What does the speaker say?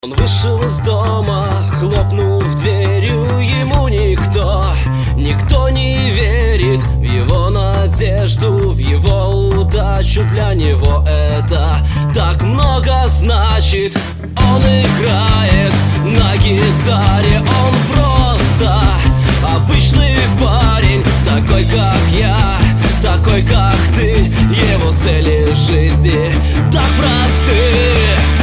Он вышел из дома, хлопнув дверью. Ему никто не верит в его надежду, в его удачу. Для него это так много значит. Он играет на гитаре, он просто обычный парень, такой как я, такой как ты. Его цели в жизни так просты.